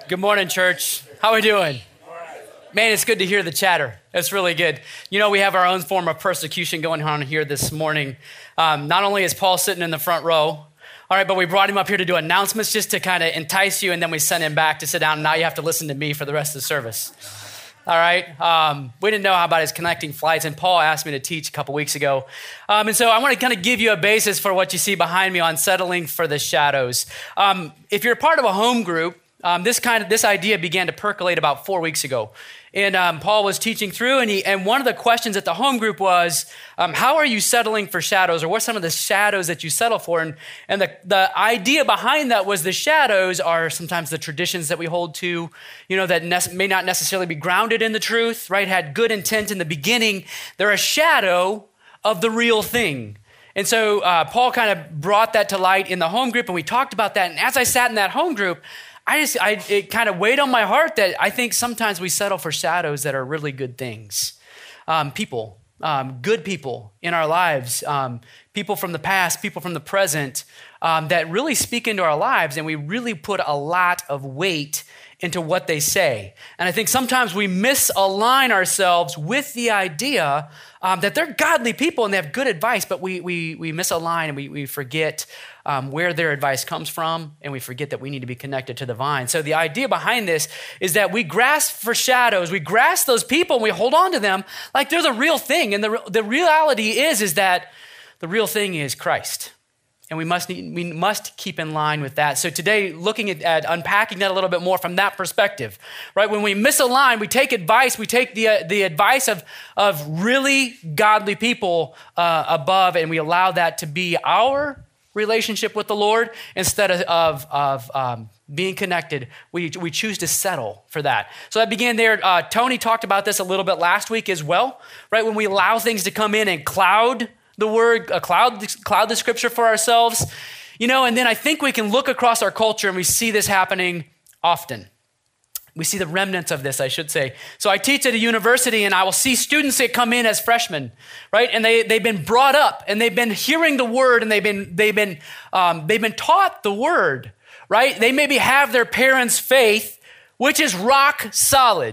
Good morning, church. How are we doing? Man, it's good to hear the chatter. It's really good. You know, we have our own form of persecution going on here this morning. Not only is Paul sitting in the front row, all right, but we brought him up here to do announcements just to kind of entice you, and then we sent him back to sit down, and now you have to listen to me for the rest of the service. All right. We didn't know how about his connecting flights, and Paul asked me to teach a couple weeks ago. And so I want to kind of give you a basis for what you see behind me on settling for the shadows. If you're part of a home group, this idea began to percolate about 4 weeks ago. And Paul was teaching through, and one of the questions at the home group was, how are you settling for shadows, or what's some of the shadows that you settle for? And the idea behind that was the shadows are sometimes the traditions that we hold to, you know, that may not necessarily be grounded in the truth, right? Had good intent in the beginning. They're a shadow of the real thing. And so Paul kind of brought that to light in the home group, and we talked about that. And as I sat in that home group, it kind of weighed on my heart that I think sometimes we settle for shadows that are really good things. People, good people in our lives, people from the past, people from the present, that really speak into our lives, and we really put a lot of weight into what they say. And I think sometimes we misalign ourselves with the idea that they're godly people and they have good advice, but we misalign and we forget where their advice comes from, and we forget that we need to be connected to the vine. So the idea behind this is that we grasp for shadows, we grasp those people, and we hold on to them like they're the real thing. And the reality is that the real thing is Christ. And we must keep in line with that. So today, looking at unpacking that a little bit more from that perspective, right? When we misalign, we take advice, we take the advice of really godly people above, and we allow that to be our relationship with the Lord instead of being connected. We choose to settle for that. So that began there. Tony talked about this a little bit last week as well, right? When we allow things to come in and cloud the word, cloud the scripture for ourselves, you know, and then I think we can look across our culture and we see this happening often. We see the remnants of this, I should say. So I teach at a university, and I will see students that come in as freshmen, right? And they've been brought up, and they've been hearing the word, and they've been taught the word, right? They maybe have their parents' faith, which is rock solid,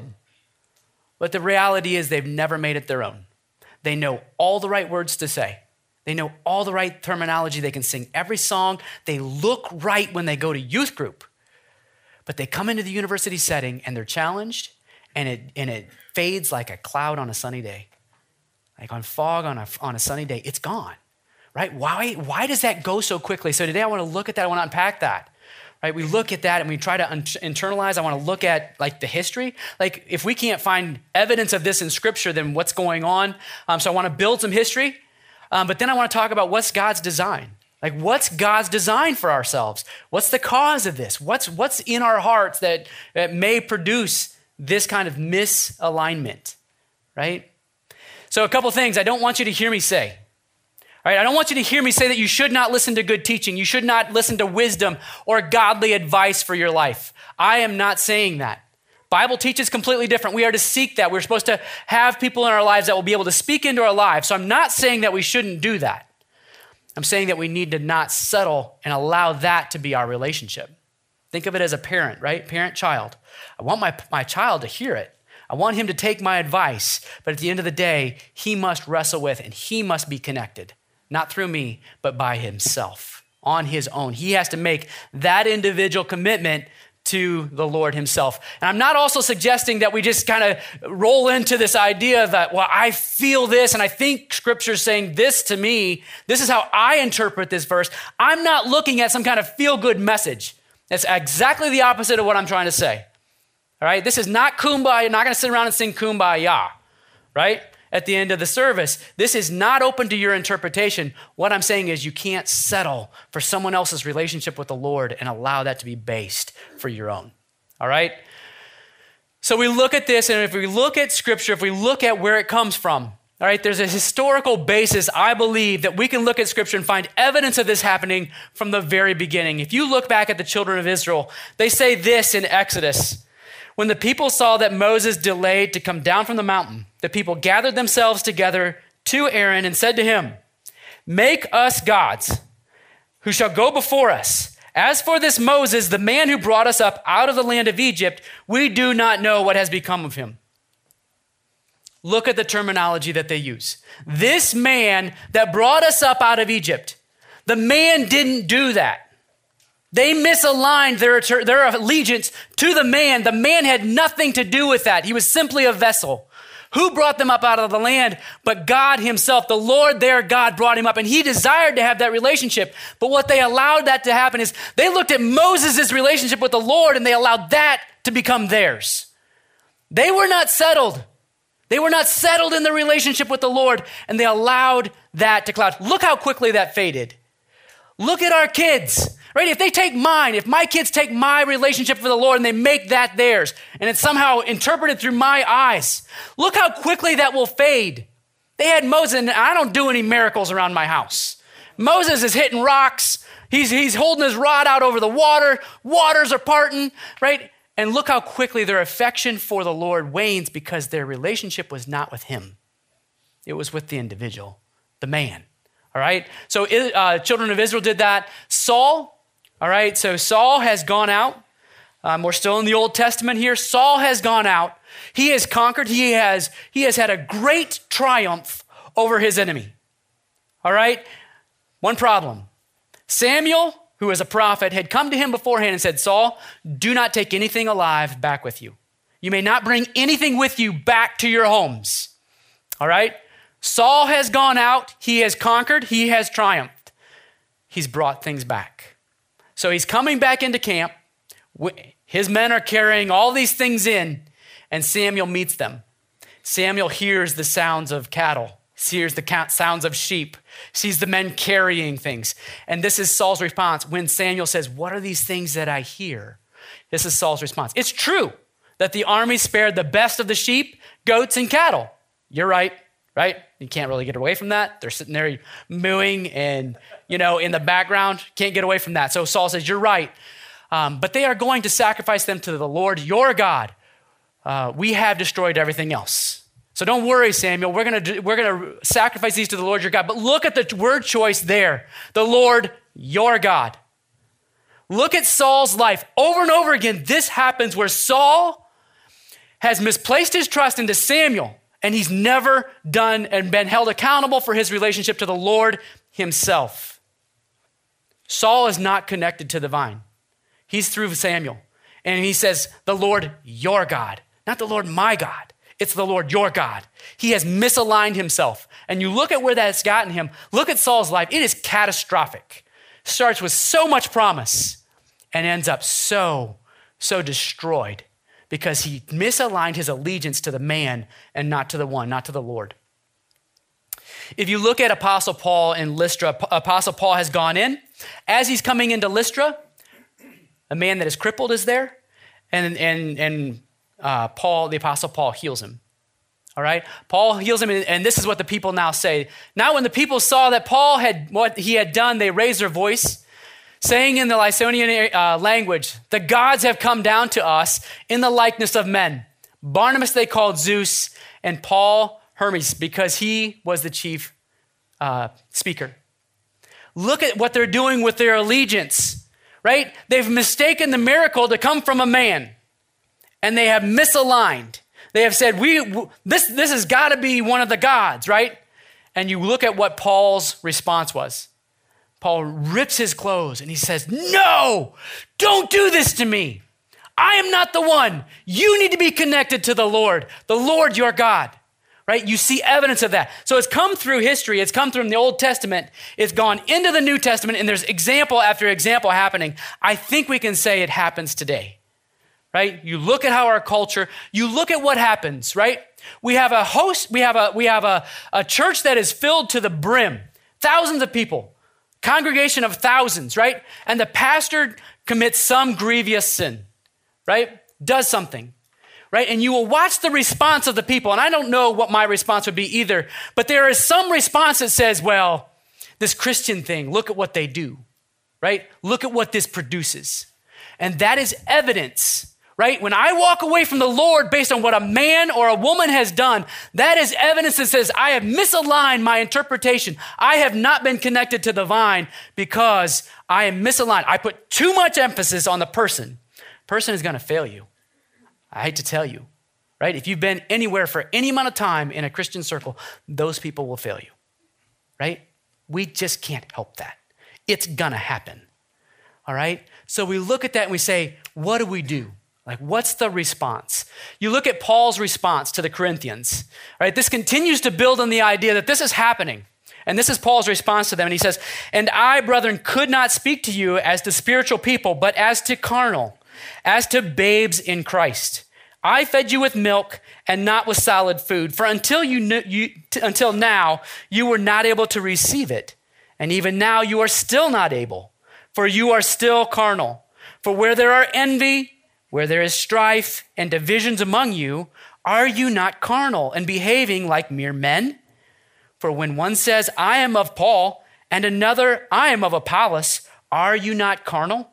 but the reality is they've never made it their own. They know all the right words to say. They know all the right terminology. They can sing every song. They look right when they go to youth group. But they come into the university setting and they're challenged, and it fades like a cloud on a sunny day. Like on fog on a sunny day, it's gone, right? Why does that go so quickly? So today I want to look at that. I want to unpack that. Right, we look at that and we try to internalize. I want to look at like the history. Like if we can't find evidence of this in scripture, then what's going on? So I want to build some history, but then I want to talk about what's God's design. Like what's God's design for ourselves? What's the cause of this? What's in our hearts that may produce this kind of misalignment, right? So a couple things I don't want you to hear me say. All right, I don't want you to hear me say that you should not listen to good teaching. You should not listen to wisdom or godly advice for your life. I am not saying that. Bible teaches completely different. We are to seek that. We're supposed to have people in our lives that will be able to speak into our lives. So I'm not saying that we shouldn't do that. I'm saying that we need to not settle and allow that to be our relationship. Think of it as a parent, right? Parent-child. I want my child to hear it. I want him to take my advice. But at the end of the day, he must wrestle with and he must be connected. Not through me, but by himself, on his own. He has to make that individual commitment to the Lord himself. And I'm not also suggesting that we just kind of roll into this idea that, well, I feel this and I think scripture's saying this to me. This is how I interpret this verse. I'm not looking at some kind of feel-good message. That's exactly the opposite of what I'm trying to say. All right? This is not kumbaya. You're not going to sit around and sing kumbaya, right? At the end of the service. This is not open to your interpretation. What I'm saying is you can't settle for someone else's relationship with the Lord and allow that to be based for your own. All right? So we look at this, and if we look at scripture, if we look at where it comes from, all right, there's a historical basis, I believe, that we can look at scripture and find evidence of this happening from the very beginning. If you look back at the children of Israel, they say this in Exodus. When the people saw that Moses delayed to come down from the mountain, the people gathered themselves together to Aaron and said to him, "Make us gods who shall go before us. As for this Moses, the man who brought us up out of the land of Egypt, we do not know what has become of him. Look at the terminology that they use. This man that brought us up out of Egypt, the man didn't do that. They misaligned their allegiance to the man. The man had nothing to do with that. He was simply a vessel. Who brought them up out of the land? But God himself, the Lord their God brought him up, and he desired to have that relationship. But what they allowed that to happen is they looked at Moses' relationship with the Lord and they allowed that to become theirs. They were not settled. They were not settled in the relationship with the Lord, and they allowed that to cloud. Look how quickly that faded. Look at our kids. Right? If my kids take my relationship with the Lord and they make that theirs, and it's somehow interpreted through my eyes, look how quickly that will fade. They had Moses, and I don't do any miracles around my house. Moses is hitting rocks. He's holding his rod out over the water. Waters are parting, right? And look how quickly their affection for the Lord wanes because their relationship was not with him. It was with the individual, the man. All right? So children of Israel did that. Saul, all right, so Saul has gone out. We're still in the Old Testament here. Saul has gone out. He has conquered. He has had a great triumph over his enemy. All right? One problem. Samuel, who is a prophet, had come to him beforehand and said, Saul, do not take anything alive back with you. You may not bring anything with you back to your homes. All right? Saul has gone out. He has conquered. He has triumphed. He's brought things back. So he's coming back into camp. His men are carrying all these things in, and Samuel meets them. Samuel hears the sounds of cattle, hears the sounds of sheep, sees the men carrying things. And this is Saul's response when Samuel says, what are these things that I hear? This is Saul's response. It's true that the army spared the best of the sheep, goats, and cattle. You're right? You can't really get away from that. They're sitting there mooing and, in the background. Can't get away from that. So Saul says, you're right. But they are going to sacrifice them to the Lord, your God. We have destroyed everything else. So don't worry, Samuel. We're going to sacrifice these to the Lord, your God. But look at the word choice there. The Lord, your God. Look at Saul's life. Over and over again, this happens where Saul has misplaced his trust into Samuel. And he's never done and been held accountable for his relationship to the Lord himself. Saul is not connected to the vine. He's through Samuel. And he says, the Lord, your God, not the Lord, my God. It's the Lord, your God. He has misaligned himself. And you look at where that's gotten him. Look at Saul's life. It is catastrophic. Starts with so much promise and ends up so destroyed. Because he misaligned his allegiance to the man and not to the one, not to the Lord. If you look at Apostle Paul in Lystra, Apostle Paul has gone in. As he's coming into Lystra, a man that is crippled is there, and Paul, the Apostle Paul, heals him. All right? Paul heals him, and this is what the people now say. Now when the people saw that Paul had what he had done, they raised their voice, saying in the Lycaonian language, the gods have come down to us in the likeness of men. Barnabas they called Zeus, and Paul Hermes, because he was the chief speaker. Look at what they're doing with their allegiance, right? They've mistaken the miracle to come from a man, and they have misaligned. They have said, this has got to be one of the gods, right? And you look at what Paul's response was. Paul rips his clothes and he says, no, don't do this to me. I am not the one. You need to be connected to the Lord your God, right? You see evidence of that. So it's come through history. It's come from the Old Testament. It's gone into the New Testament, and there's example after example happening. I think we can say it happens today, right? You look at how our culture, you look at what happens, right? We have a host, we have a church that is filled to the brim, thousands of people. Congregation of thousands, right? And the pastor commits some grievous sin, right? Does something, right? And you will watch the response of the people. And I don't know what my response would be either, but there is some response that says, well, this Christian thing, look at what they do, right? Look at what this produces. And that is evidence right? When I walk away from the Lord based on what a man or a woman has done, that is evidence that says I have misaligned my interpretation. I have not been connected to the vine because I am misaligned. I put too much emphasis on the person. Person is going to fail you. I hate to tell you, right? If you've been anywhere for any amount of time in a Christian circle, those people will fail you, right? We just can't help that. It's going to happen, all right? So we look at that and we say, what do we do? Like, what's the response? You look at Paul's response to the Corinthians, right? This continues to build on the idea that this is happening. And this is Paul's response to them. And he says, and I, brethren, could not speak to you as to spiritual people, but as to carnal, as to babes in Christ. I fed you with milk and not with solid food. For until now, you were not able to receive it. And even now you are still not able, for you are still carnal. For where there are envy, where there is strife and divisions among you, are you not carnal and behaving like mere men? For when one says, I am of Paul, and another, I am of Apollos, are you not carnal?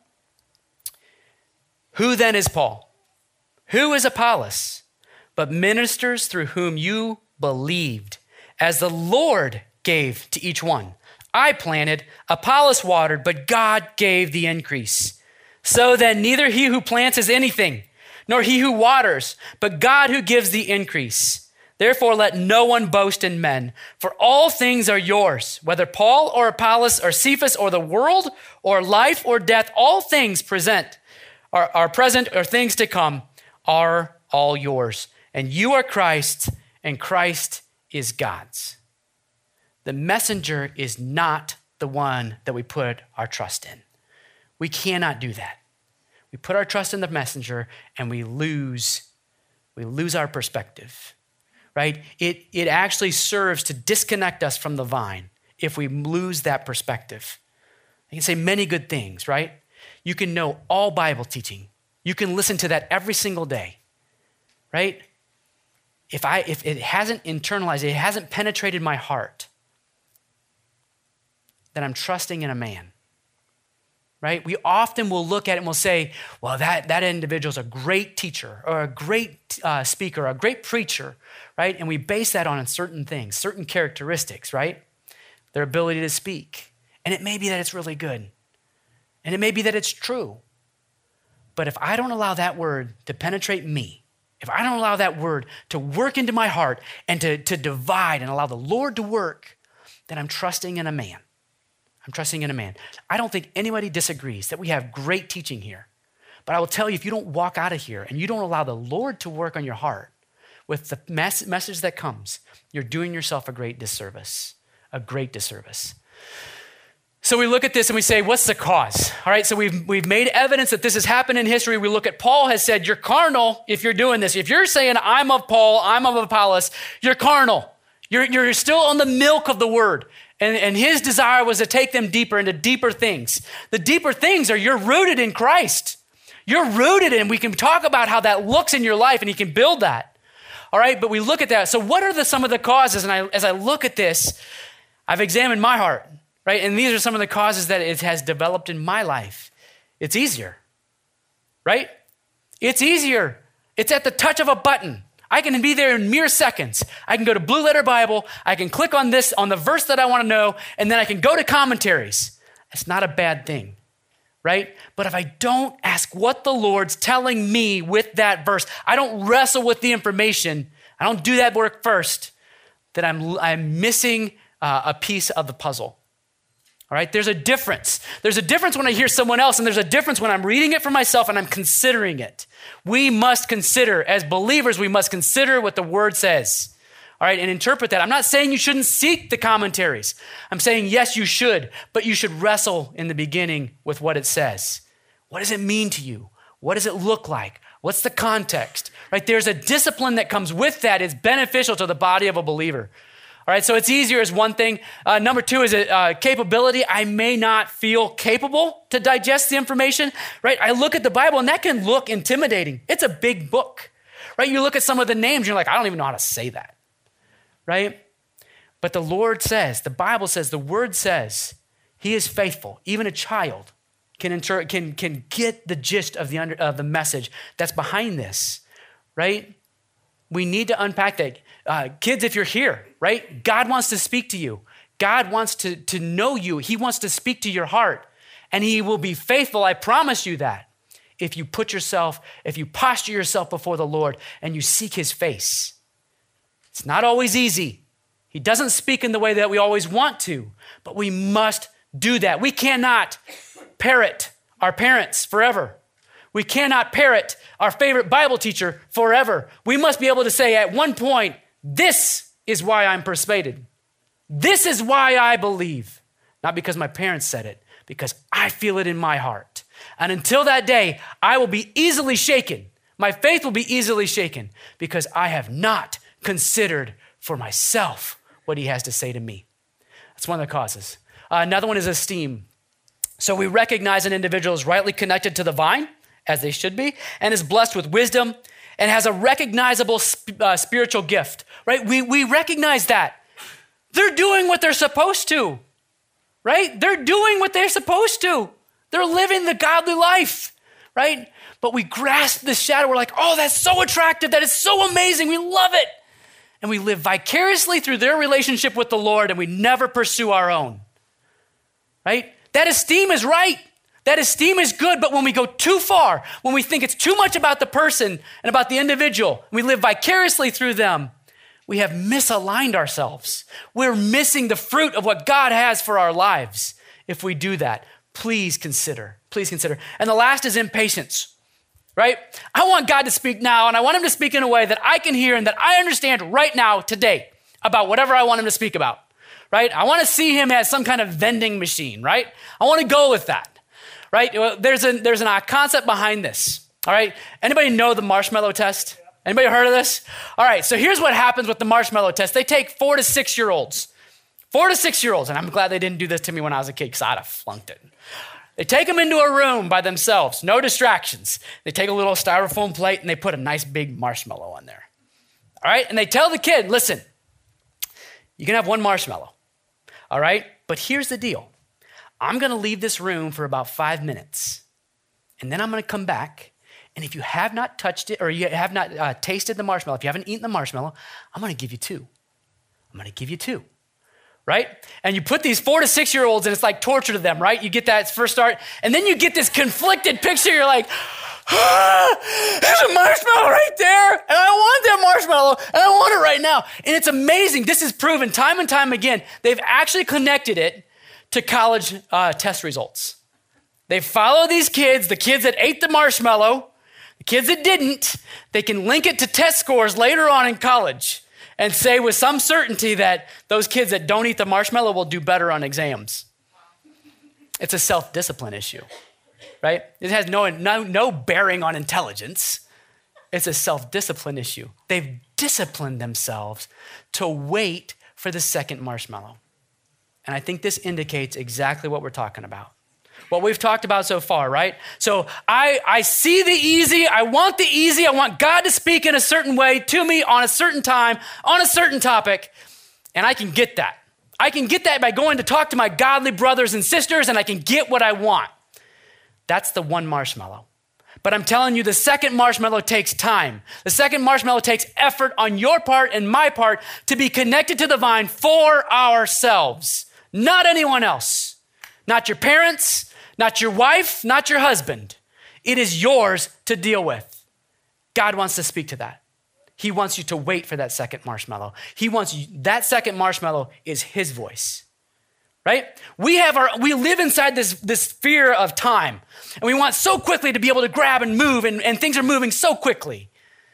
Who then is Paul? Who is Apollos? But ministers through whom you believed, as the Lord gave to each one. I planted, Apollos watered, but God gave the increase. So then neither he who plants is anything, nor he who waters, but God who gives the increase. Therefore let no one boast in men, for all things are yours, whether Paul or Apollos or Cephas or the world or life or death, all things are present or things to come are all yours. And you are Christ's, and Christ is God's. The messenger is not the one that we put our trust in. We cannot do that. We put our trust in the messenger and we lose our perspective, right? It actually serves to disconnect us from the vine if we lose that perspective. I can say many good things, right? You can know all Bible teaching. You can listen to that every single day, right? If it hasn't internalized, it hasn't penetrated my heart, then I'm trusting in a man. Right? We often will look at it and we'll say, well, that individual's a great teacher or a great speaker, a great preacher, right? And we base that on certain things, certain characteristics, right? Their ability to speak. And it may be that it's really good. And it may be that it's true. But if I don't allow that word to penetrate me, if I don't allow that word to work into my heart and to divide and allow the Lord to work, then I'm trusting in a man. I'm trusting in a man. I don't think anybody disagrees that we have great teaching here. But I will tell you, if you don't walk out of here and you don't allow the Lord to work on your heart with the message that comes, you're doing yourself a great disservice, So we look at this and we say, what's the cause? All right, so we've made evidence that this has happened in history. We look at Paul has said, you're carnal if you're doing this. If you're saying, I'm of Paul, I'm of Apollos, you're carnal. You're still on the milk of the word. And his desire was to take them deeper into deeper things. The deeper things are you're rooted in Christ. You're rooted in, we can talk about how that looks in your life and you can build that. All right, but we look at that. So what are some of the causes? And as I look at this, I've examined my heart, right? And these are some of the causes that it has developed in my life. It's easier, right? It's easier. It's at the touch of a button. I can be there in mere seconds. I can go to Blue Letter Bible. I can click on this, on the verse that I want to know, and then I can go to commentaries. It's not a bad thing, right? But if I don't ask what the Lord's telling me with that verse, I don't wrestle with the information, I don't do that work first, then I'm missing a piece of the puzzle. All right, there's a difference. There's a difference when I hear someone else, and there's a difference when I'm reading it for myself and I'm considering it. We must consider, as believers, we must consider what the word says, all right, and interpret that. I'm not saying you shouldn't seek the commentaries. I'm saying, yes, you should, but you should wrestle in the beginning with what it says. What does it mean to you? What does it look like? What's the context, right? There's a discipline that comes with that. It's beneficial to the body of a believer. All right, so it's easier is one thing. Number two is capability. I may not feel capable to digest the information, right? I look at the Bible and that can look intimidating. It's a big book, right? You look at some of the names, you're like, I don't even know how to say that, right? But the Lord says, the Bible says, the word says, he is faithful, even a child can get the gist of the message that's behind this, right? We need to unpack that. Kids, if you're here, right? God wants to speak to you. God wants to know you. He wants to speak to your heart, and he will be faithful. I promise you that. If you posture yourself before the Lord and you seek his face. It's not always easy. He doesn't speak in the way that we always want to, but we must do that. We cannot parrot our parents forever. We cannot parrot our favorite Bible teacher forever. We must be able to say at one point, this is why I'm persuaded. This is why I believe. Not because my parents said it, because I feel it in my heart. And until that day, I will be easily shaken. My faith will be easily shaken because I have not considered for myself what he has to say to me. That's one of the causes. Another one is esteem. So we recognize an individual is rightly connected to the vine, as they should be, and is blessed with wisdom and has a recognizable spiritual gift, right? We recognize that. They're doing what they're supposed to, right? They're doing what they're supposed to. They're living the godly life, right? But we grasp this shadow. We're like, oh, that's so attractive. That is so amazing. We love it. And we live vicariously through their relationship with the Lord, and we never pursue our own, right? That esteem is right. That esteem is good, but when we go too far, when we think it's too much about the person and about the individual, and we live vicariously through them, we have misaligned ourselves. We're missing the fruit of what God has for our lives if we do that. Please consider. And the last is impatience, right? I want God to speak now, and I want him to speak in a way that I can hear and that I understand right now, today, about whatever I want him to speak about, right? I want to see him as some kind of vending machine, right? I want to go with that. Right? Well, there's a concept behind this. All right. Anybody know the marshmallow test? Anybody heard of this? All right. So here's what happens with the marshmallow test. They take 4 to 6 year olds, and I'm glad they didn't do this to me when I was a kid because I'd have flunked it. They take them into a room by themselves, no distractions. They take a little styrofoam plate and they put a nice big marshmallow on there. All right. And they tell the kid, listen, you can have one marshmallow. All right. But here's the deal. I'm going to leave this room for about 5 minutes, and then I'm going to come back, and if you have not touched it or you have not tasted the marshmallow, if you haven't eaten the marshmallow, I'm going to give you 2. Right? And you put these 4 to 6 year olds, and it's like torture to them, right? You get that first start, and then you get this conflicted picture. You're like, there's a marshmallow right there, and I want that marshmallow, and I want it right now. And it's amazing. This is proven time and time again. They've actually connected it to college test results. They follow these kids, the kids that ate the marshmallow, the kids that didn't. They can link it to test scores later on in college and say with some certainty that those kids that don't eat the marshmallow will do better on exams. It's a self-discipline issue, right? It has no bearing on intelligence. It's a self-discipline issue. They've disciplined themselves to wait for the second marshmallow. And I think this indicates exactly what we're talking about. What we've talked about so far, right? So I see the easy. I want the easy. I want God to speak in a certain way to me on a certain time, on a certain topic. And I can get that. I can get that by going to talk to my godly brothers and sisters, and I can get what I want. That's the one marshmallow. But I'm telling you, the second marshmallow takes time. The second marshmallow takes effort on your part and my part to be connected to the vine for ourselves. Not anyone else, not your parents, not your wife, not your husband. It is yours to deal with. God wants to speak to that. He wants you to wait for that second marshmallow. That second marshmallow is his voice, right? We live inside this sphere of time, and we want so quickly to be able to grab and move, and things are moving so quickly.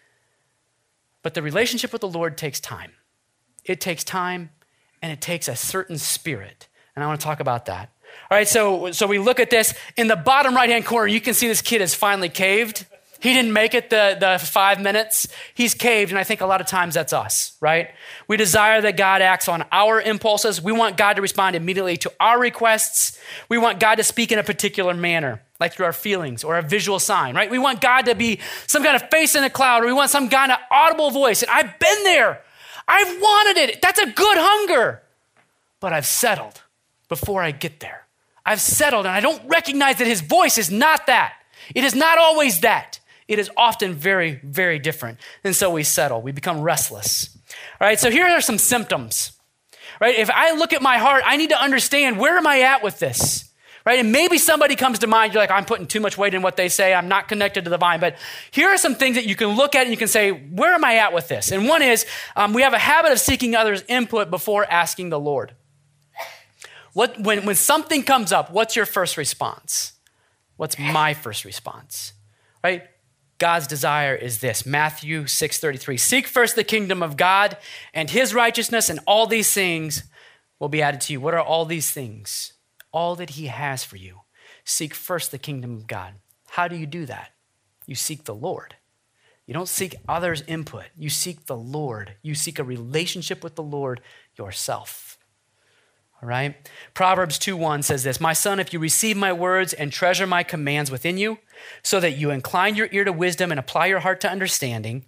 But the relationship with the Lord takes time. It takes time. And it takes a certain spirit. And I want to talk about that. All right, so we look at this. In the bottom right-hand corner, you can see this kid has finally caved. He didn't make it the 5 minutes. He's caved, and I think a lot of times that's us, right? We desire that God acts on our impulses. We want God to respond immediately to our requests. We want God to speak in a particular manner, like through our feelings or a visual sign, right? We want God to be some kind of face in a cloud, or we want some kind of audible voice. And I've been there. I've wanted it. That's a good hunger. But I've settled before I get there. I've settled and I don't recognize that his voice is not that. It is not always that. It is often very, very different. And so we settle. We become restless. All right, so here are some symptoms. Right? If I look at my heart, I need to understand, where am I at with this? Right? And maybe somebody comes to mind, you're like, I'm putting too much weight in what they say. I'm not connected to the vine. But here are some things that you can look at and you can say, where am I at with this? And one is, we have a habit of seeking others' input before asking the Lord. When something comes up, what's your first response? What's my first response? Right? God's desire is this. Matthew 6:33. Seek first the kingdom of God and his righteousness, and all these things will be added to you. What are all these things? All that he has for you. Seek first the kingdom of God. How do you do that? You seek the Lord. You don't seek others' input. You seek the Lord. You seek a relationship with the Lord yourself. All right? Proverbs 2:1 says this, my son, if you receive my words and treasure my commands within you, so that you incline your ear to wisdom and apply your heart to understanding,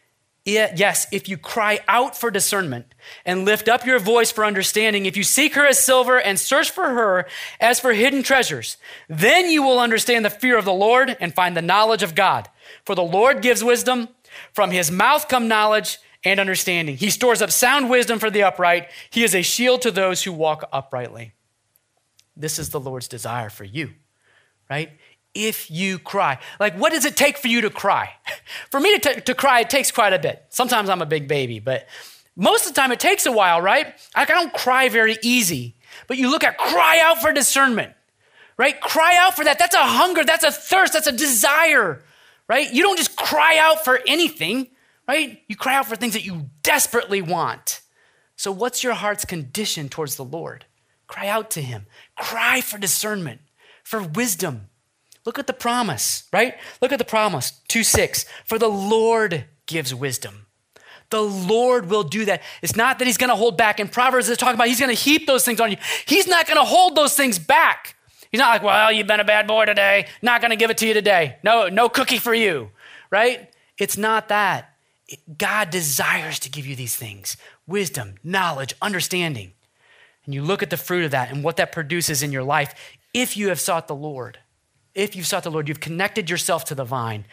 yes, if you cry out for discernment and lift up your voice for understanding, if you seek her as silver and search for her as for hidden treasures, then you will understand the fear of the Lord and find the knowledge of God. For the Lord gives wisdom, from his mouth come knowledge and understanding. He stores up sound wisdom for the upright. He is a shield to those who walk uprightly. This is the Lord's desire for you, right? If you cry. Like, what does it take for you to cry? For me to cry, it takes quite a bit. Sometimes I'm a big baby, but most of the time it takes a while, right? Like, I don't cry very easy, but you look at cry out for discernment, right? Cry out for that. That's a hunger. That's a thirst. That's a desire, right? You don't just cry out for anything, right? You cry out for things that you desperately want. So what's your heart's condition towards the Lord? Cry out to him. Cry for discernment, for wisdom. Look at the promise, right? Look at the promise, 2:6. For the Lord gives wisdom. The Lord will do that. It's not that he's going to hold back. In Proverbs, it's talking about he's going to heap those things on you. He's not going to hold those things back. He's not like, well, you've been a bad boy today. Not going to give it to you today. No cookie for you, right? It's not that. God desires to give you these things. Wisdom, knowledge, understanding. And you look at the fruit of that and what that produces in your life if you have sought the Lord. If you've sought the Lord, you've connected yourself to the vine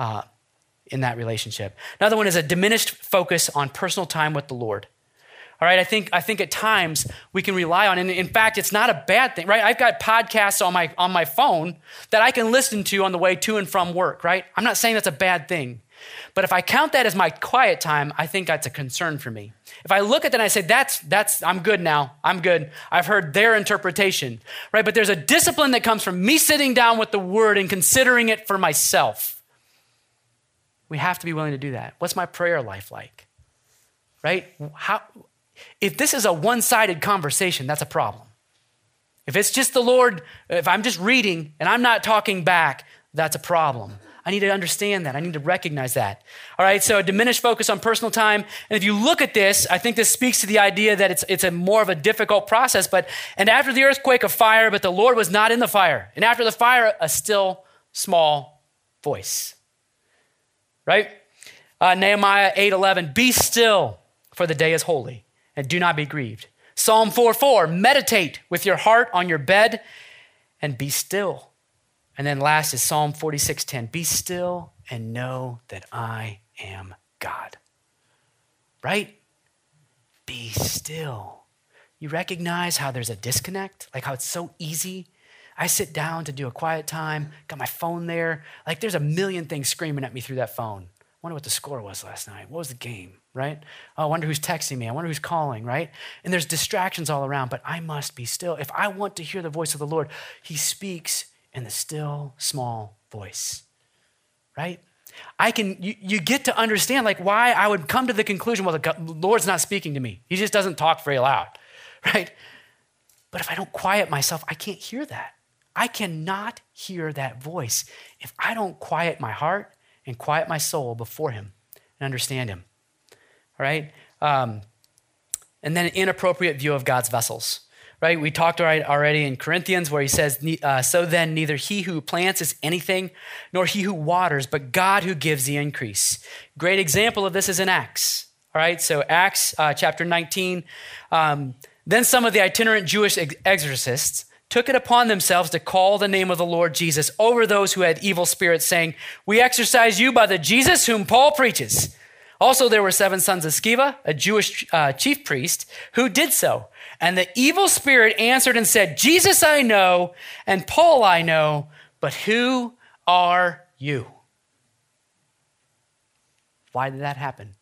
in that relationship. Another one is a diminished focus on personal time with the Lord. All right, I think at times we can rely on, and in fact, it's not a bad thing, right? I've got podcasts on my phone that I can listen to on the way to and from work, right? I'm not saying that's a bad thing. But if I count that as my quiet time, I think that's a concern for me. If I look at that and I say, that's I'm good now. I'm good. I've heard their interpretation, right? But there's a discipline that comes from me sitting down with the word and considering it for myself. We have to be willing to do that. What's my prayer life like, right? If this is a one-sided conversation, that's a problem. If it's just the Lord, if I'm just reading and I'm not talking back, that's a problem. I need to understand that. I need to recognize that. All right, so a diminished focus on personal time. And if you look at this, I think this speaks to the idea that it's a more of a difficult process. And after the earthquake, a fire, but the Lord was not in the fire. And after the fire, a still small voice. Right? Nehemiah 8:11, be still, for the day is holy, and do not be grieved. Psalm 4:4, meditate with your heart on your bed and be still. And then last is Psalm 46:10. Be still and know that I am God. Right? Be still. You recognize how there's a disconnect? Like how it's so easy. I sit down to do a quiet time, got my phone there. Like there's a million things screaming at me through that phone. I wonder what the score was last night. What was the game, right? Oh, I wonder who's texting me. I wonder who's calling, right? And there's distractions all around, but I must be still. If I want to hear the voice of the Lord, he speaks in the still, small voice, right? You get to understand like why I would come to the conclusion, well, the Lord's not speaking to me. He just doesn't talk very loud, right? But if I don't quiet myself, I can't hear that. I cannot hear that voice if I don't quiet my heart and quiet my soul before him and understand him, all right? And then an inappropriate view of God's vessels. Right? We talked already in Corinthians where he says, so then neither he who plants is anything, nor he who waters, but God who gives the increase. Great example of this is in Acts. All right, so Acts chapter 19. Then some of the itinerant Jewish exorcists took it upon themselves to call the name of the Lord Jesus over those who had evil spirits, saying, "We exorcise you by the Jesus whom Paul preaches." Also, there were 7 sons of Sceva, a Jewish chief priest, who did so. And the evil spirit answered and said, "Jesus I know, and Paul I know, but who are you?" Why did that happen?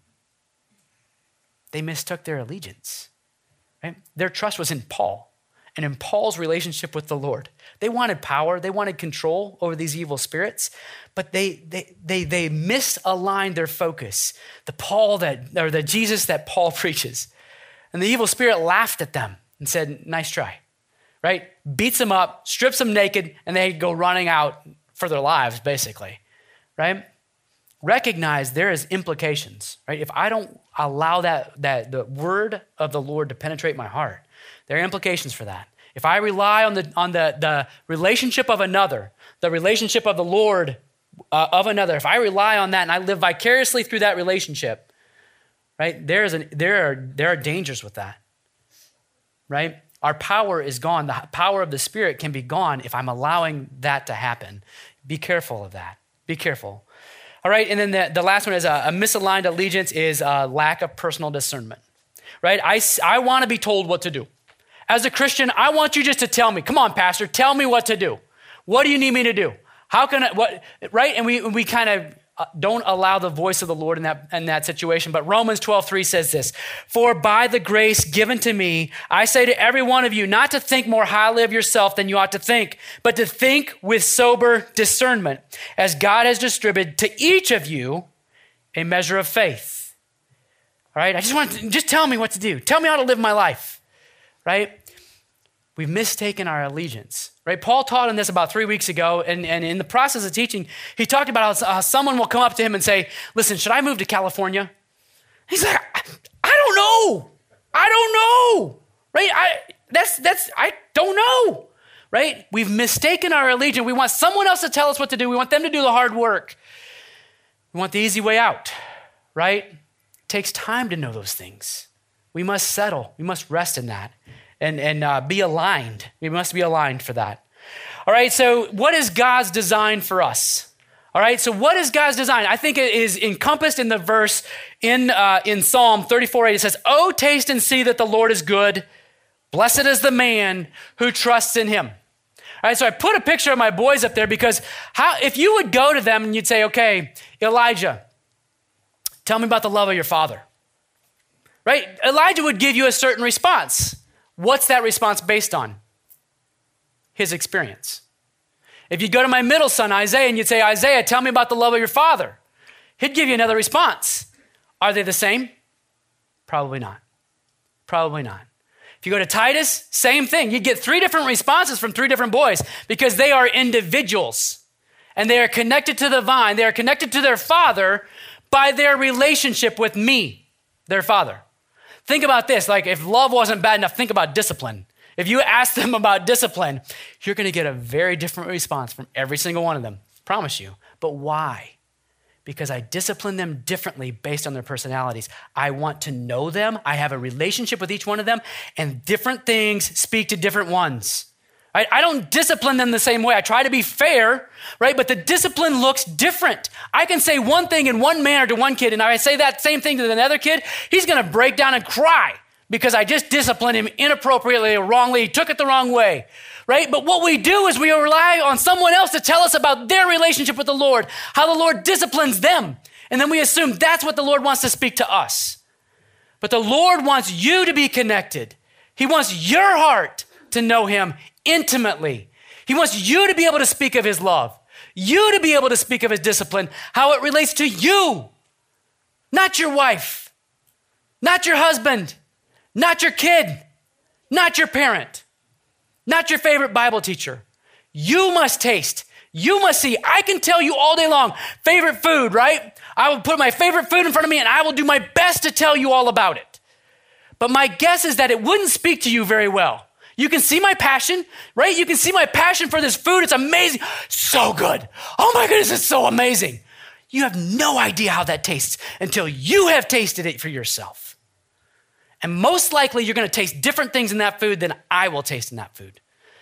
They mistook their allegiance. Right? Their trust was in Paul and in Paul's relationship with the Lord. They wanted power. They wanted control over these evil spirits, but they misaligned their focus. The Jesus that Paul preaches. And the evil spirit laughed at them and said, "Nice try," right? Beats them up, strips them naked, and they go running out for their lives, basically, right? Recognize there is implications, right? If I don't allow that the word of the Lord to penetrate my heart, there are implications for that. If I rely on the relationship of another, the relationship of the Lord of another, if I rely on that and I live vicariously through that relationship, right? There are dangers with that, right? Our power is gone. The power of the Spirit can be gone if I'm allowing that to happen. Be careful of that. Be careful. All right, and then the last one is a misaligned allegiance is a lack of personal discernment, right? I want to be told what to do. As a Christian, I want you just to tell me, "Come on, pastor, tell me what to do. What do you need me to do? How can I, what," right? And we kind of don't allow the voice of the Lord in that situation. But Romans 12:3 says this, "For by the grace given to me, I say to every one of you, not to think more highly of yourself than you ought to think, but to think with sober discernment, as God has distributed to each of you a measure of faith." All right, just tell me what to do. Tell me how to live my life, right? We've mistaken our allegiance, right? Paul taught on this about 3 weeks ago, and in the process of teaching, he talked about how someone will come up to him and say, "Listen, should I move to California?" He's like, I don't know, right? I don't know, right? We've mistaken our allegiance. We want someone else to tell us what to do. We want them to do the hard work. We want the easy way out, right? It takes time to know those things. We must settle. We must rest in that. And be aligned. We must be aligned for that. All right, so what is God's design for us? All right, so what is God's design? I think it is encompassed in the verse in Psalm 34:8. It says, "Oh, taste and see that the Lord is good. Blessed is the man who trusts in him." All right, so I put a picture of my boys up there because if you would go to them and you'd say, "Okay, Elijah, tell me about the love of your father." Right? Elijah would give you a certain response. What's that response based on? His experience. If you go to my middle son, Isaiah, and you'd say, "Isaiah, tell me about the love of your father," he'd give you another response. Are they the same? Probably not. Probably not. If you go to Titus, same thing. You get 3 different responses from 3 different boys because they are individuals and they are connected to the vine. They are connected to their father by their relationship with me, their father. Think about this. Like, if love wasn't bad enough, think about discipline. If you ask them about discipline, you're going to get a very different response from every single one of them. Promise you. But why? Because I discipline them differently based on their personalities. I want to know them. I have a relationship with each one of them, and different things speak to different ones. Right? I don't discipline them the same way. I try to be fair, right? But the discipline looks different. I can say one thing in one manner to one kid, and I say that same thing to another kid, he's going to break down and cry because I just disciplined him inappropriately or wrongly. He took it the wrong way, right? But what we do is we rely on someone else to tell us about their relationship with the Lord, how the Lord disciplines them. And then we assume that's what the Lord wants to speak to us. But the Lord wants you to be connected. He wants your heart to know him intimately. He wants you to be able to speak of his love, you to be able to speak of his discipline, how it relates to you, not your wife, not your husband, not your kid, not your parent, not your favorite Bible teacher. You must taste. You must see. I can tell you all day long, favorite food, right? I will put my favorite food in front of me and I will do my best to tell you all about it. But my guess is that it wouldn't speak to you very well. You can see my passion, right? You can see my passion for this food. It's amazing. So good. Oh my goodness, it's so amazing. You have no idea how that tastes until you have tasted it for yourself. And most likely you're going to taste different things in that food than I will taste in that food.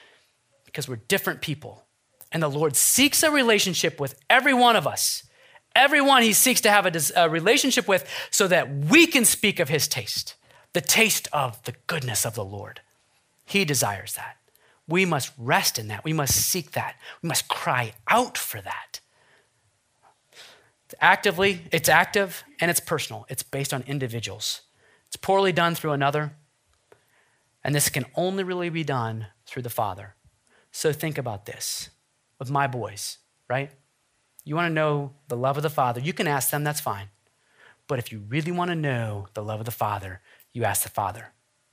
because we're different people. And the Lord seeks a relationship with every one of us. Everyone he seeks to have a relationship with so that we can speak of his taste, the taste of the goodness of the Lord. He desires that. We must rest in that. We must seek that. We must cry out for that. It's active and it's personal. It's based on individuals. It's poorly done through another. And this can only really be done through the Father. So think about this with my boys, right? You want to know the love of the Father, you can ask them, that's fine. But if you really want to know the love of the Father, you ask the Father.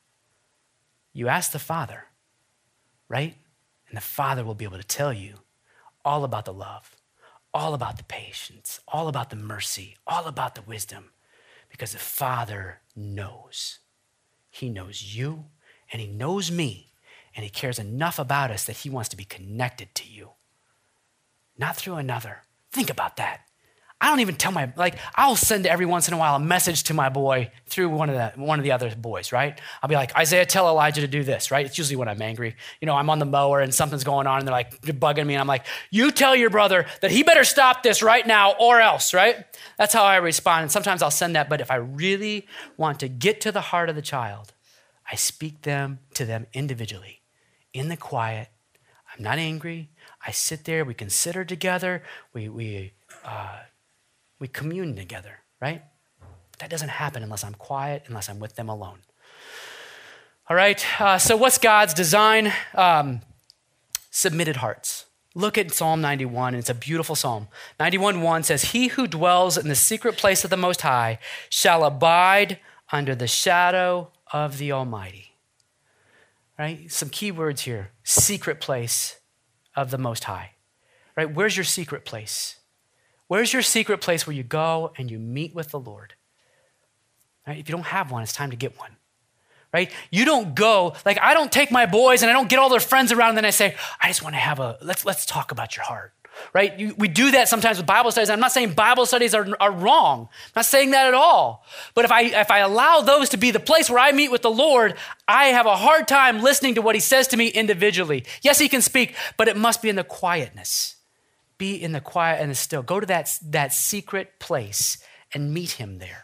You ask the Father, right? And the Father will be able to tell you all about the love, all about the patience, all about the mercy, all about the wisdom, because the Father knows. He knows you and he knows me, and he cares enough about us that he wants to be connected to you, not through another. Think about that. I don't even tell I'll send every once in a while a message to my boy through one of the other boys, right? I'll be like, Isaiah, tell Elijah to do this, right? It's usually when I'm angry. I'm on the mower and something's going on and they're bugging me. And I'm like, you tell your brother that he better stop this right now or else, right? That's how I respond. And sometimes I'll send that. But if I really want to get to the heart of the child, I speak to them individually in the quiet. I'm not angry. I sit there. We consider together. We commune together, right? That doesn't happen unless I'm quiet, unless I'm with them alone. All right, so what's God's design? Submitted hearts. Look at Psalm 91, and it's a beautiful psalm. 91:1 says, he who dwells in the secret place of the Most High shall abide under the shadow of the Almighty. Right? Some key words here. Secret place of the Most High. Right? Where's your secret place? Where's your secret place where you go and you meet with the Lord? Right? If you don't have one, it's time to get one. Right? You don't go, I don't take my boys and I don't get all their friends around and then I say, I just want to have let's talk about your heart. Right? We do that sometimes with Bible studies. I'm not saying Bible studies are wrong. I'm not saying that at all. But if I allow those to be the place where I meet with the Lord, I have a hard time listening to what he says to me individually. Yes, he can speak, but it must be in the quietness. Be in the quiet and the still. Go to that secret place and meet him there.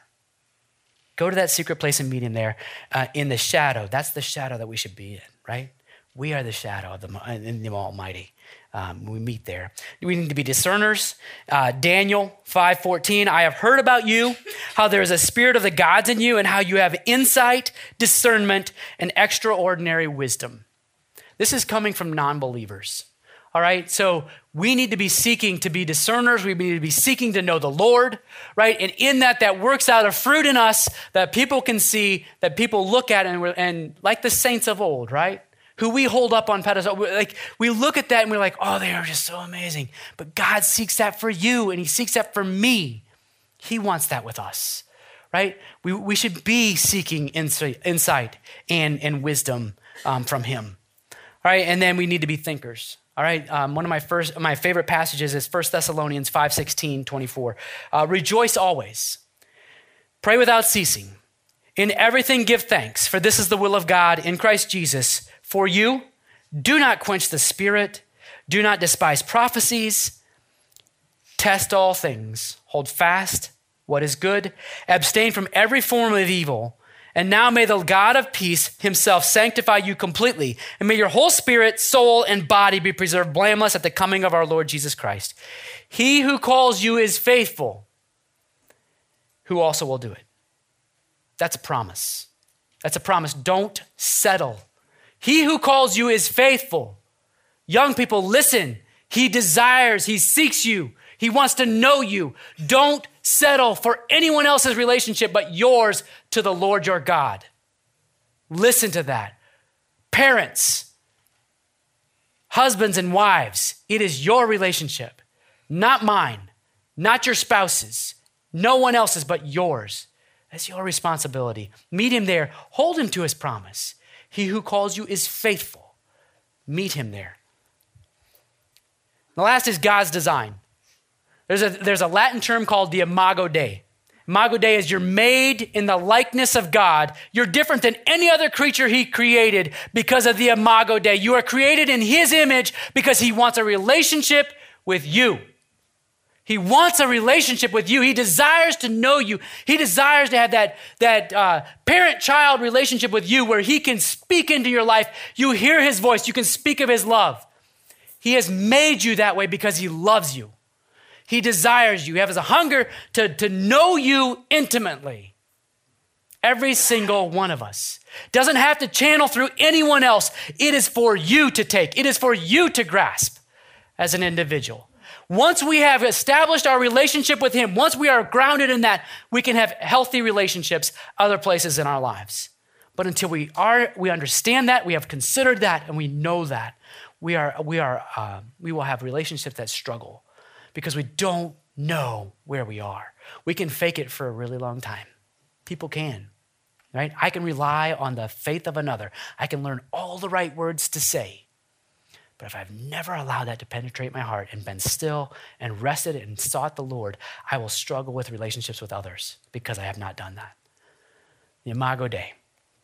Go to that secret place and meet him there in the shadow. That's the shadow that we should be in, right? We are the shadow of the Almighty. We meet there. We need to be discerners. Daniel 5:14, I have heard about you, how there is a spirit of the gods in you, and how you have insight, discernment, and extraordinary wisdom. This is coming from non-believers. All right, so we need to be seeking to be discerners. We need to be seeking to know the Lord, right? And in that works out a fruit in us that people can see, that people look at, and like the saints of old, right? Who we hold up on pedestals. We look at that and we're like, oh, they are just so amazing. But God seeks that for you, and he seeks that for me. He wants that with us, right? We should be seeking insight and wisdom from him. All right, and then we need to be thinkers. All right, one of my favorite passages is 1 Thessalonians 5:16-24. Rejoice always. Pray without ceasing. In everything give thanks, for this is the will of God in Christ Jesus for you. Do not quench the spirit. Do not despise prophecies. Test all things. Hold fast what is good. Abstain from every form of evil. And now may the God of peace himself sanctify you completely, and may your whole spirit, soul, and body be preserved blameless at the coming of our Lord Jesus Christ. He who calls you is faithful, who also will do it. That's a promise. That's a promise. Don't settle. He who calls you is faithful. Young people, listen. He desires, he seeks you. He wants to know you. Don't settle for anyone else's relationship but yours to the Lord your God. Listen to that. Parents, husbands and wives, it is your relationship, not mine, not your spouse's, no one else's but yours. That's your responsibility. Meet him there. Hold him to his promise. He who calls you is faithful. Meet him there. The last is God's design. There's a Latin term called the Imago Dei. Imago Dei is you're made in the likeness of God. You're different than any other creature he created because of the Imago Dei. You are created in his image because he wants a relationship with you. He wants a relationship with you. He desires to know you. He desires to have that parent-child relationship with you where he can speak into your life. You hear his voice. You can speak of his love. He has made you that way because he loves you. He desires you. He has a hunger to know you intimately. Every single one of us doesn't have to channel through anyone else. It is for you to take. It is for you to grasp as an individual. Once we have established our relationship with him, once we are grounded in that, we can have healthy relationships other places in our lives. But until we understand that, we have considered that, and we know that, we will have relationships that struggle because we don't know where we are. We can fake it for a really long time. People can, right? I can rely on the faith of another. I can learn all the right words to say. But if I've never allowed that to penetrate my heart and been still and rested and sought the Lord, I will struggle with relationships with others because I have not done that. The Imago Dei.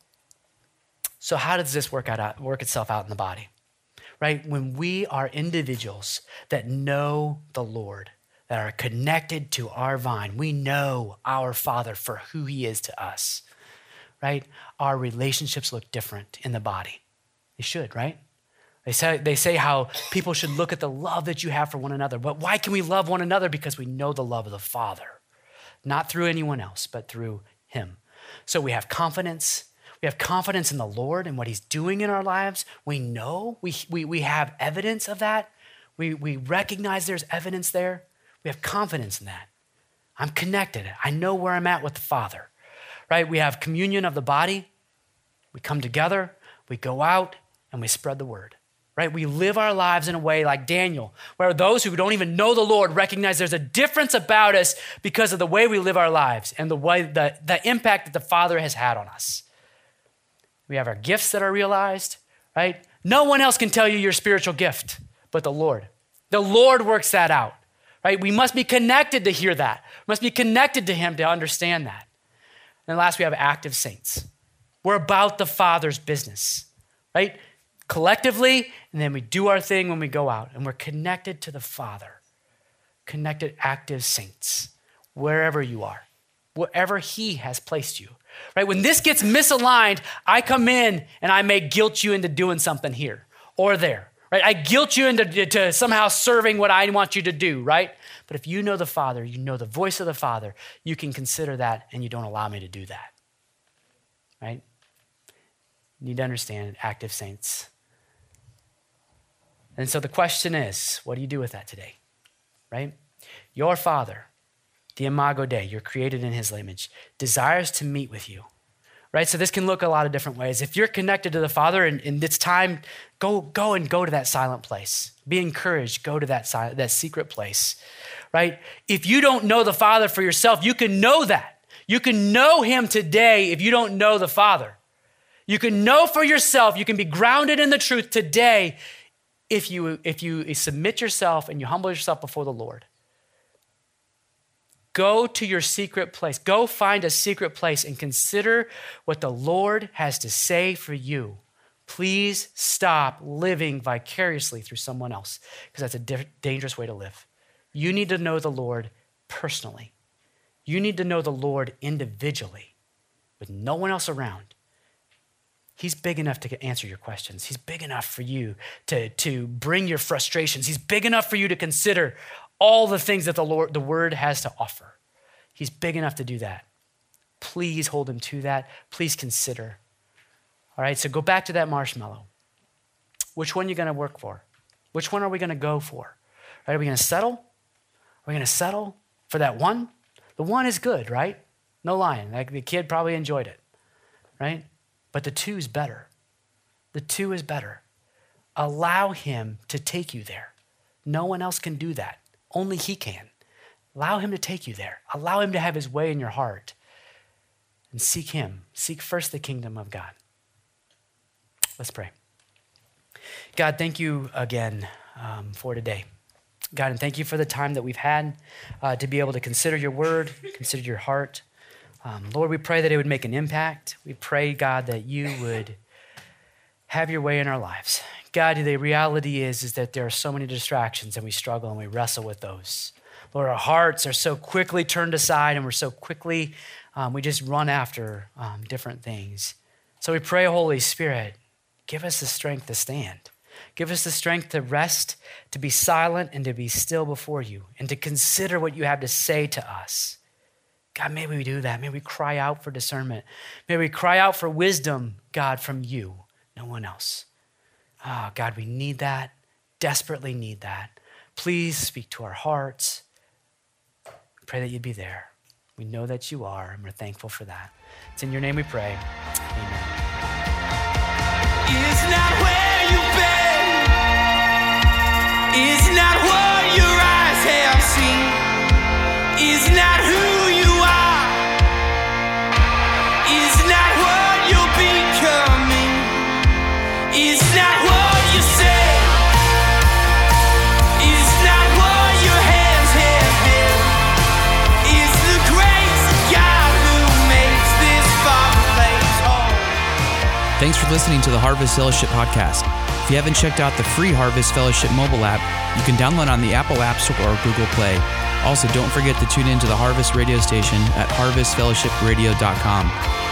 So how does this work itself out in the body? Right? When we are individuals that know the Lord, that are connected to our vine, we know our Father for who he is to us, right? Our relationships look different in the body. They should, right? They say how people should look at the love that you have for one another. But why can we love one another? Because we know the love of the Father, not through anyone else, but through him. So we have confidence. We have confidence in the Lord and what he's doing in our lives. We know, we have evidence of that. We recognize there's evidence there. We have confidence in that. I'm connected. I know where I'm at with the Father, right? We have communion of the body. We come together, we go out, and we spread the word. Right? We live our lives in a way like Daniel, where those who don't even know the Lord recognize there's a difference about us because of the way we live our lives and the impact that the Father has had on us. We have our gifts that are realized, right? No one else can tell you your spiritual gift but the Lord. The Lord works that out, right? We must be connected to hear that. We must be connected to him to understand that. And last, we have active saints. We're about the Father's business, right? Collectively, and then we do our thing when we go out, and we're connected to the Father, connected active saints, wherever you are, wherever he has placed you, right? When this gets misaligned, I come in and I may guilt you into doing something here or there, right? I guilt you into somehow serving what I want you to do, right? But if you know the Father, you know the voice of the Father, you can consider that and you don't allow me to do that, right? You need to understand active saints. And so the question is, what do you do with that today, right? Your Father, the Imago Dei, you're created in his image, desires to meet with you, right? So this can look a lot of different ways. If you're connected to the Father and it's time, go to that silent place. Be encouraged, go to that secret place, right? If you don't know the Father for yourself, you can know that. You can know him today if you don't know the Father. You can know for yourself, you can be grounded in the truth today if you submit yourself and you humble yourself before the Lord. Go to your secret place. Go find a secret place and consider what the Lord has to say for you. Please stop living vicariously through someone else because that's a dangerous way to live. You need to know the Lord personally. You need to know the Lord individually with no one else around. He's big enough to answer your questions. He's big enough for you to bring your frustrations. He's big enough for you to consider all the things that the word has to offer. He's big enough to do that. Please hold him to that. Please consider. All right, so go back to that marshmallow. Which one are you going to work for? Which one are we going to go for? Right, are we going to settle? Are we going to settle for that one? The one is good, right? No lying. Like the kid probably enjoyed it, right? But the two is better. The two is better. Allow him to take you there. No one else can do that. Only he can. Allow him to take you there. Allow him to have his way in your heart. And seek him. Seek first the kingdom of God. Let's pray. God, thank you again for today. God, and thank you for the time that we've had to be able to consider your word, consider your heart. Lord, we pray that it would make an impact. We pray, God, that you would have your way in our lives. God, the reality is that there are so many distractions and we struggle and we wrestle with those. Lord, our hearts are so quickly turned aside and we're so quickly, we just run after different things. So we pray, Holy Spirit, give us the strength to stand. Give us the strength to rest, to be silent, and to be still before you, and to consider what you have to say to us. God, may we do that. May we cry out for discernment. May we cry out for wisdom, God, from you, no one else. Oh, God, we need that, desperately need that. Please speak to our hearts. Pray that you'd be there. We know that you are, and we're thankful for that. It's in your name we pray. Amen. It's not where you've been. It's not what your eyes have seen. It's not who you are. It's not what you're becoming. It's not what you say. It's not what your hands have been. It's the grace of God who makes this far place home. Thanks for listening to the Harvest Fellowship podcast. If you haven't checked out the free Harvest Fellowship mobile app, you can download on the Apple App Store or Google Play. Also, don't forget to tune in to the Harvest radio station at harvestfellowshipradio.com.